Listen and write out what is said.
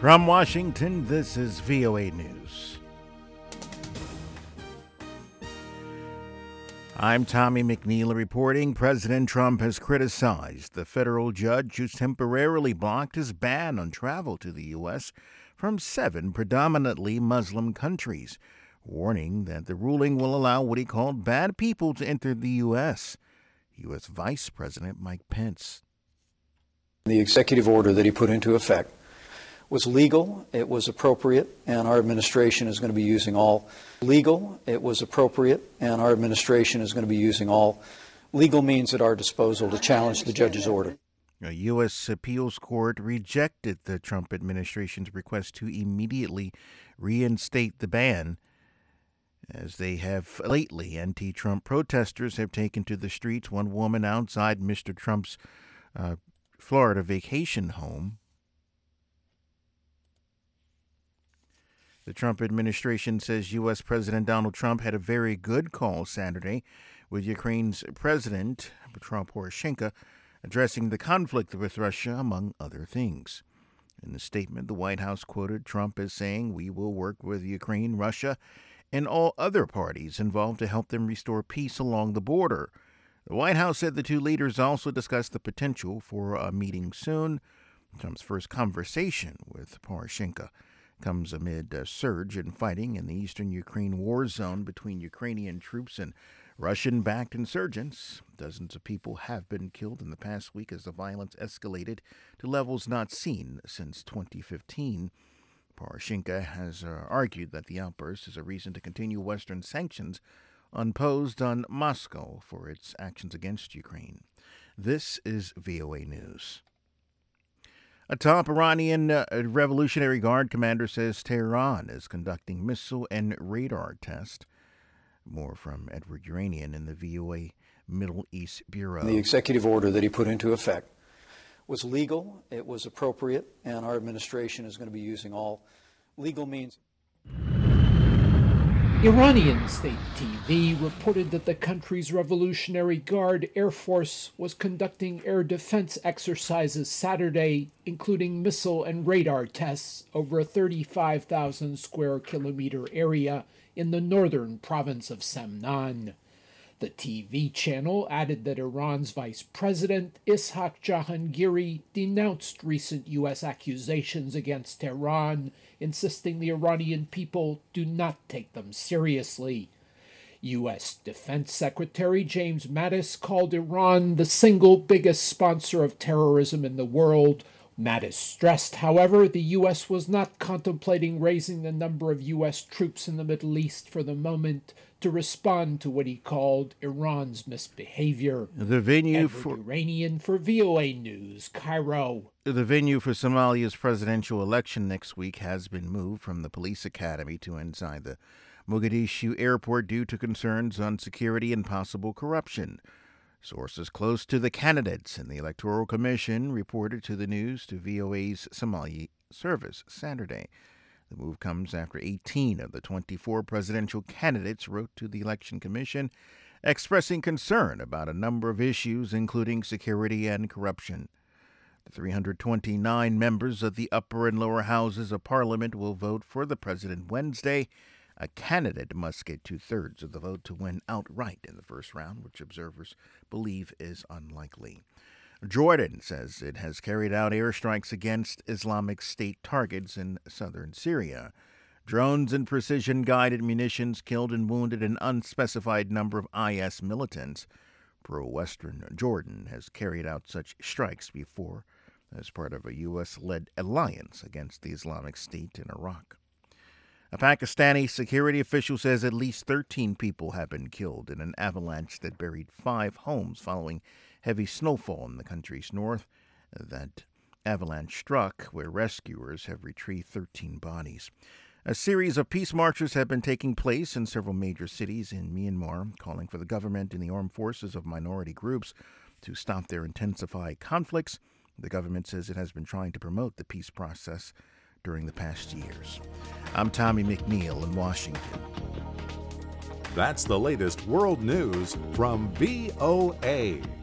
From Washington, this is VOA News. I'm Tommy McNeil reporting. President Trump has criticized the federal judge who's temporarily blocked his ban on travel to the U.S. from 7 predominantly Muslim countries, warning that the ruling will allow what he called bad people to enter the U.S. U.S. Vice President Mike Pence. The executive order that he put into effect was legal, it was appropriate, and our administration is going to be using all legal means at our disposal to challenge the judge's order. A U.S. appeals court rejected the Trump administration's request to immediately reinstate the ban, as they have lately. Anti-Trump protesters have taken to the streets. One woman outside Mr. Trump's Florida vacation home. The Trump administration says U.S. President Donald Trump had a very good call Saturday with Ukraine's President Petro Poroshenko addressing the conflict with Russia, among other things. In the statement, the White House quoted Trump as saying, "We will work with Ukraine, Russia, and all other parties involved to help them restore peace along the border." The White House said the two leaders also discussed the potential for a meeting soon. Trump's first conversation with Poroshenko comes amid a surge in fighting in the eastern Ukraine war zone between Ukrainian troops and Russian-backed insurgents. Dozens of people have been killed in the past week as the violence escalated to levels not seen since 2015. Poroshenko has argued that the outburst is a reason to continue Western sanctions imposed on Moscow for its actions against Ukraine. This is VOA News. A top Iranian Revolutionary Guard commander says Tehran is conducting missile and radar tests. More from Edward Uranian in the VOA Middle East Bureau. The executive order that he put into effect was legal, it was appropriate, and our administration is going to be using all legal means. Iranian state TV reported that the country's Revolutionary Guard Air Force was conducting air defense exercises Saturday, including missile and radar tests over a 35,000 square kilometer area in the northern province of Semnan. The TV channel added that Iran's Vice President Ishaq Jahangiri denounced recent U.S. accusations against Tehran, insisting the Iranian people do not take them seriously. U.S. Defense Secretary James Mattis called Iran the single biggest sponsor of terrorism in the world. Mattis stressed, however, the U.S. was not contemplating raising the number of U.S. troops in the Middle East for the moment to respond to what he called Iran's misbehavior. The venue Iranian for VOA News, Cairo. The venue for Somalia's presidential election next week has been moved from the police academy to inside the Mogadishu airport due to concerns on security and possible corruption. Sources close to the candidates in the Electoral Commission reported to the news to VOA's Somali service Saturday. The move comes after 18 of the 24 presidential candidates wrote to the Election Commission expressing concern about a number of issues, including security and corruption. The 329 members of the upper and lower houses of Parliament will vote for the president Wednesday. A candidate must get 2/3 of the vote to win outright in the first round, which observers believe is unlikely. Jordan says it has carried out airstrikes against Islamic State targets in southern Syria. Drones and precision-guided munitions killed and wounded an unspecified number of IS militants. Pro-Western Jordan has carried out such strikes before as part of a U.S.-led alliance against the Islamic State in Iraq. A Pakistani security official says at least 13 people have been killed in an avalanche that buried 5 homes following heavy snowfall in the country's north. That avalanche struck where rescuers have retrieved 13 bodies. A series of peace marches have been taking place in several major cities in Myanmar, calling for the government and the armed forces of minority groups to stop their intensified conflicts. The government says it has been trying to promote the peace process during the past years. I'm Tommy McNeil in Washington. That's the latest world news from VOA.